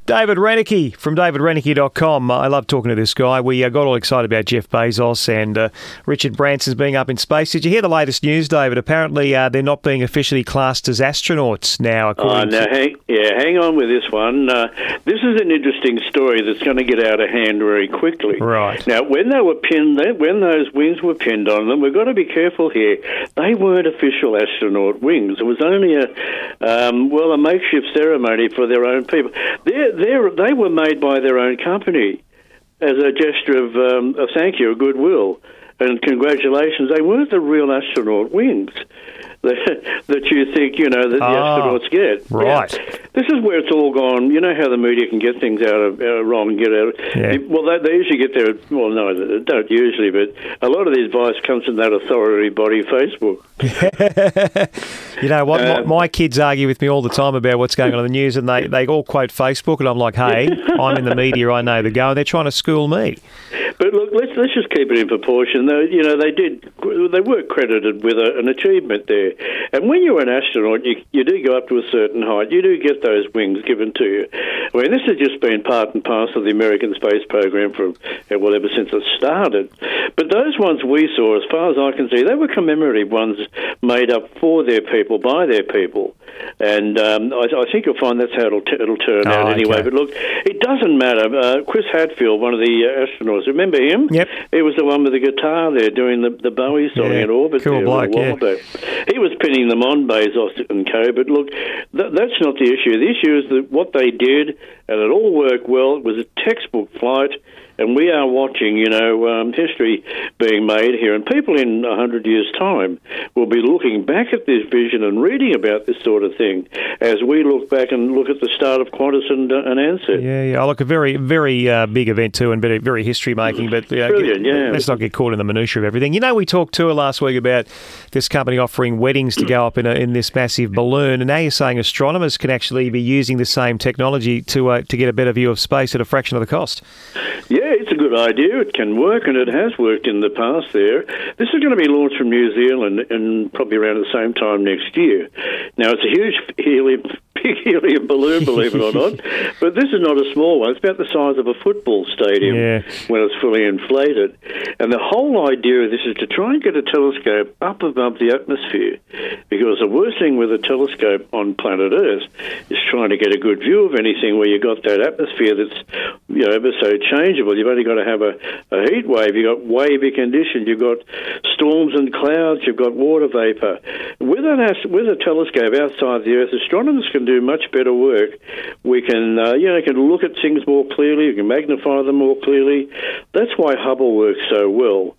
David Renicky from davidrenicky.com. I love talking to this guy. We got all excited about Jeff Bezos and Richard Branson's being up in space. Did you hear the latest news, David? Apparently they're not being officially classed as astronauts now. Hang on with this one. This is an interesting story that's going to get out of hand very quickly. Right. Now, when those wings were pinned on them, we've got to be careful here. They weren't official astronaut wings. It was only a makeshift ceremony for their own people. They were made by their own company as a gesture of thank you, goodwill, and congratulations. They weren't the real astronaut wings that you think, that the astronauts get. Right. Yeah. This is where it's all gone. You know how the media can get things wrong and get out. Yeah. Well, they usually get there. Well, no, they don't usually, but a lot of the advice comes from that authority body, Facebook. You know what? My kids argue with me all the time about what's going on in the news, and they all quote Facebook, and I'm like, hey, I'm in the media, I know the go, and they're trying to school me. But look, let's just keep it in proportion. They were credited with an achievement there. And when you're an astronaut, you do go up to a certain height. You do get those wings given to you. I mean, this has just been part and parcel of the American space program ever since it started. But those ones we saw, as far as I can see, they were commemorative ones made up for their people, by their people. And I think you'll find that's how it'll turn out anyway. But look, it doesn't matter. Chris Hadfield, one of the astronauts, remember him? Yep. He was the one with the guitar there doing the Bowie song in orbit. Cool bloke, He was pinning them on Bezos and co. But look, that's not the issue. The issue is that what they did, and it all worked well. It was a textbook flight. And we are watching, history being made here. And people in 100 years' time will be looking back at this vision and reading about this sort of thing as we look back and look at the start of Qantas and Ansett. Yeah. I look, a very, very big event too, and very history-making. But brilliant, let's not get caught in the minutiae of everything. We talked to her last week about this company offering weddings to go up in this massive balloon. And now you're saying astronomers can actually be using the same technology to get a better view of space at a fraction of the cost. Yeah, it's a good idea. It can work, and it has worked in the past there. This is going to be launched from New Zealand and probably around the same time next year. Now, it's a huge big helium balloon, believe it or not, but this is not a small one. It's about the size of a football stadium when it's fully inflated. And the whole idea of this is to try and get a telescope up above the atmosphere, because the worst thing with a telescope on planet Earth is trying to get a good view of anything where you've got that atmosphere that's ever so changeable. You've only got to have a heat wave. You've got wavy conditions. You've got storms and clouds. You've got water vapor. With a telescope outside the Earth, astronomers can do much better work. We can look at things more clearly. We can magnify them more clearly. That's why Hubble works so well.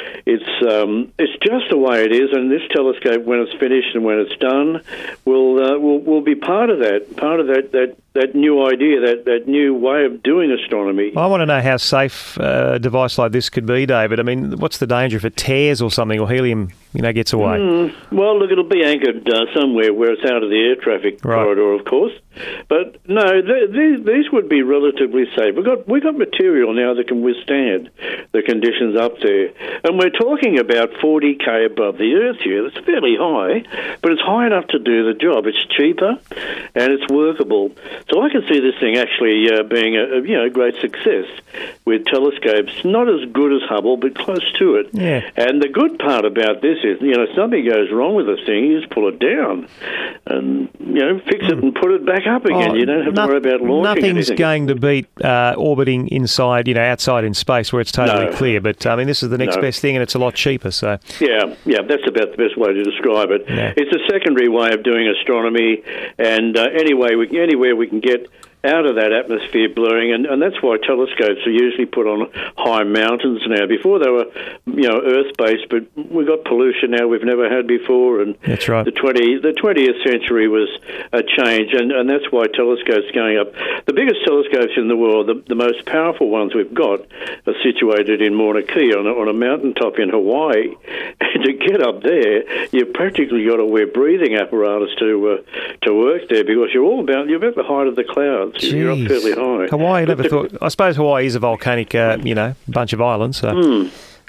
It's just the way it is, and this telescope, when it's finished and when it's done, will be part of that new idea, that new way of doing astronomy. I want to know how safe a device like this could be, David. I mean, what's the danger if it tears or something, or helium gets away? Well, look, it'll be anchored somewhere where it's out of the air traffic corridor, of course. But no, these would be relatively safe. We've got material now that can withstand the conditions up there. And we're talking about 40K above the Earth here. It's fairly high, but it's high enough to do the job. It's cheaper and it's workable. So I can see this thing actually being a great success with telescopes, not as good as Hubble, but close to it. Yeah. And the good part about this is, if something goes wrong with the thing, you just pull it down and, fix it and put it back up again. You don't have to worry about launching Nothing's anything. going to beat orbiting inside, outside in space where it's totally clear. But, this is the next best thing, and it's a lot cheaper. So Yeah, that's about the best way to describe it. Yeah. It's a secondary way of doing astronomy, and anywhere we can get out of that atmosphere blurring, and that's why telescopes are usually put on high mountains now. Before they were, Earth-based, but we've got pollution now we've never had before, and that's right. The 20th century was a change, and that's why telescopes are going up. The biggest telescopes in the world, the most powerful ones we've got, are situated in Mauna Kea on a mountaintop in Hawaii. And to get up there, you've practically got to wear breathing apparatus to work there, because you're about the height of the clouds. Jeez. You're up fairly high. Hawaii, I never thought. I suppose Hawaii is a volcanic, bunch of islands. So.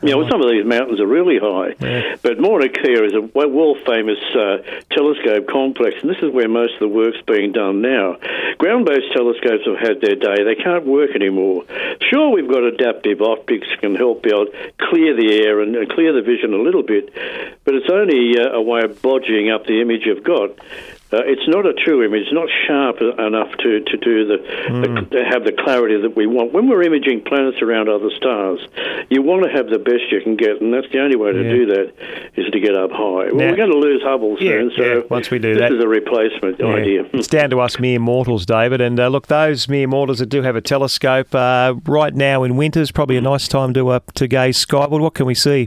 Some of these mountains are really high. Yeah. But Mauna Kea is a world-famous telescope complex, and this is where most of the work's being done now. Ground-based telescopes have had their day. They can't work anymore. Sure, we've got adaptive optics can help out clear the air and clear the vision a little bit, but it's only a way of bodging up the image you've got. It's not a true image. It's not sharp enough to do to have the clarity that we want. When we're imaging planets around other stars, you want to have the best you can get, and that's the only way to do that is to get up high. Well, we're going to lose Hubble soon, so once we do this is a replacement idea. It's down to us mere mortals, David. And look, those mere mortals that do have a telescope, right now in winter is probably a nice time to gaze skyward. What can we see?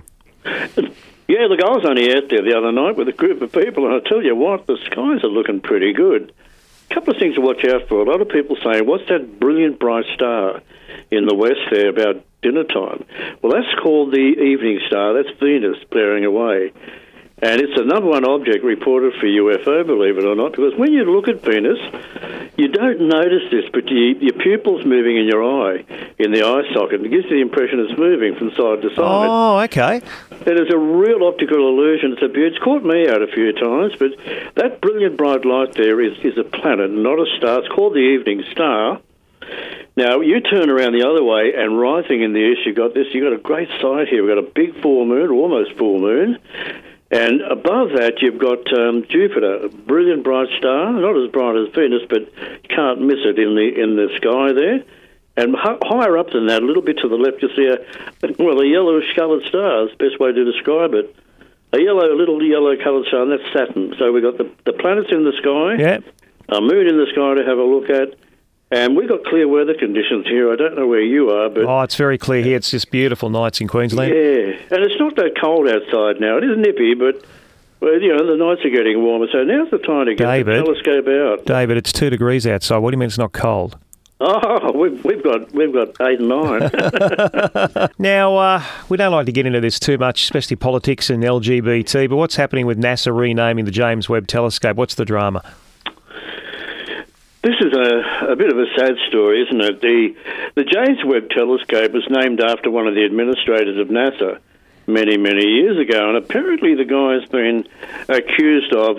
Yeah, look, I was only out there the other night with a group of people, and I tell you what, the skies are looking pretty good. A couple of things to watch out for. A lot of people saying, what's that brilliant bright star in the west there about dinner time? Well, that's called the evening star. That's Venus blaring away. And it's the number one object reported for UFO, believe it or not, because when you look at Venus, you don't notice this, but your pupil's moving in your eye, in the eye socket. It gives you the impression it's moving from side to side. Oh, okay. It is a real optical illusion. It's caught me out a few times, but that brilliant bright light there is a planet, not a star. It's called the evening star. Now, you turn around the other way, and rising in the east, you've got a great sight here. We've got a big full moon, almost full moon. And above that, you've got Jupiter, a brilliant bright star, not as bright as Venus, but you can't miss it in the sky there. And higher up than that, a little bit to the left, you see a yellowish-coloured star. That's the best way to describe it. A little yellow-coloured star, and that's Saturn. So we've got the planets in the sky, a moon in the sky to have a look at, and we've got clear weather conditions here. I don't know where you are, but... Oh, it's very clear here. It's just beautiful nights in Queensland. Yeah, and it's not that cold outside now. It is nippy, but, well, the nights are getting warmer, so now's the time to get the telescope out. David, it's 2 degrees outside. What do you mean it's not cold? Oh, we've got 8 and 9. Now, we don't like to get into this too much, especially politics and LGBT, but what's happening with NASA renaming the James Webb Telescope? What's the drama? This is a bit of a sad story, isn't it? The James Webb Telescope was named after one of the administrators of NASA many, many years ago, and apparently the guy's been accused of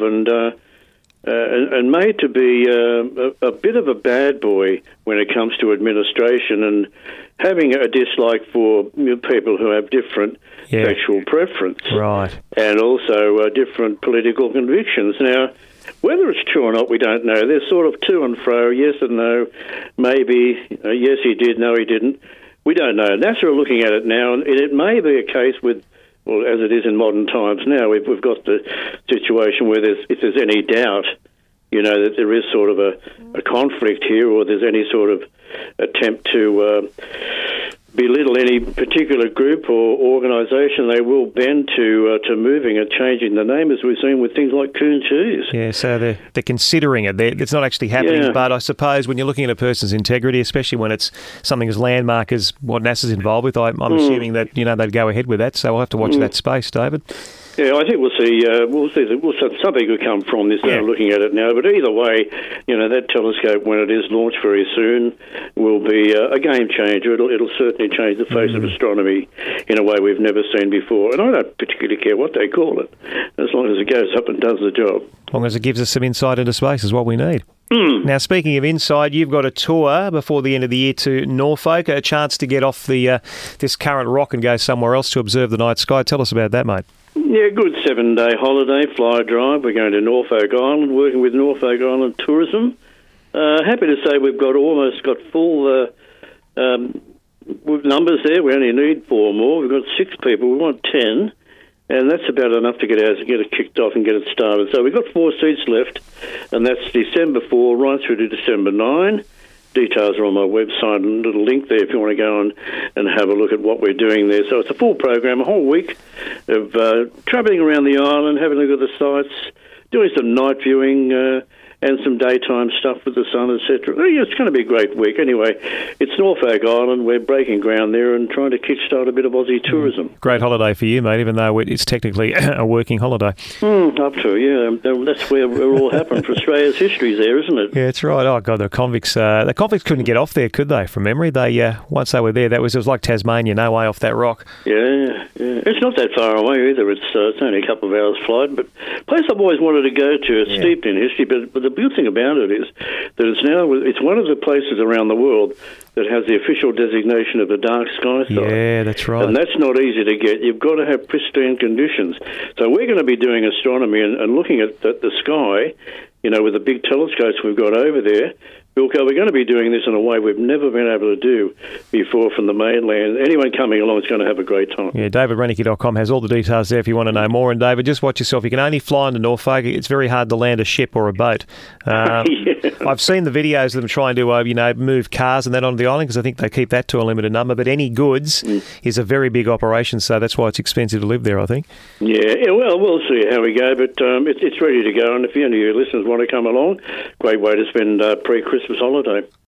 and made to be a bit of a bad boy when it comes to administration and having a dislike for people who have different sexual preference. Right. And also different political convictions. Now, whether it's true or not, we don't know. There's sort of to and fro, yes and no, maybe, yes he did, no he didn't. We don't know. NASA are looking at it now, and it may be a case with, well, as it is in modern times now, we've got the situation where if there's any doubt, that there is sort of a conflict here, or there's any sort of attempt to belittle any particular group or organisation, they will bend to moving and changing the name, as we've seen with things like Coon Cheese. Yeah, so they're considering it. It's not actually happening, but I suppose when you're looking at a person's integrity, especially when it's something as landmark as what NASA's involved with, I'm assuming that they'd go ahead with that. So we'll have to watch that space, David. Yeah, I think we'll see something could come from this. Looking at it now, but either way, that telescope, when it is launched very soon, will be a game changer. It'll certainly change the face of astronomy in a way we've never seen before. And I don't particularly care what they call it, as long as it goes up and does the job. As long as it gives us some insight into space is what we need. Now, speaking of insight, you've got a tour before the end of the year to Norfolk, a chance to get off this current rock and go somewhere else to observe the night sky. Tell us about that, mate. Yeah, good 7-day holiday, fly drive. We're going to Norfolk Island, working with Norfolk Island Tourism. Happy to say we've almost got full numbers there. We only need 4 more. We've got 6 people. We want 10. And that's about enough to get it kicked off and get it started. So we've got 4 seats left, and that's December 4 right through to December 9. Details are on my website, and a little link there if you want to go and have a look at what we're doing there. So it's a full program, a whole week of travelling around the island, having a look at the sites, doing some night viewing, and some daytime stuff with the sun, etc. It's going to be a great week. Anyway, it's Norfolk Island. We're breaking ground there and trying to kickstart a bit of Aussie tourism. Great holiday for you, mate, even though it's technically a working holiday. Up to, yeah. That's where it all happened for Australia's history there, isn't it? Yeah, that's right. Oh, God, the convicts couldn't get off there, could they, from memory? They once they were there, it was like Tasmania, no way off that rock. Yeah. It's not that far away either. It's only a couple of hours flight, but a place I've always wanted to go to. It's steeped in history, but the good thing about it is that it's one of the places around the world that has the official designation of a dark sky site. Yeah, that's right. And that's not easy to get. You've got to have pristine conditions. So we're going to be doing astronomy and looking at the sky, with the big telescopes we've got over there. Wilco, we're going to be doing this in a way we've never been able to do before from the mainland. Anyone coming along is going to have a great time. Yeah, davidrenicky.com has all the details there if you want to know more. And David, just watch yourself. You can only fly into Norfolk. It's very hard to land a ship or a boat. I've seen the videos of them trying to, move cars and that onto the island because I think they keep that to a limited number. But any goods is a very big operation, so that's why it's expensive to live there, I think. Yeah, well, we'll see how we go, but it's ready to go. And if any of your listeners want to come along, great way to spend pre-Christmas holiday.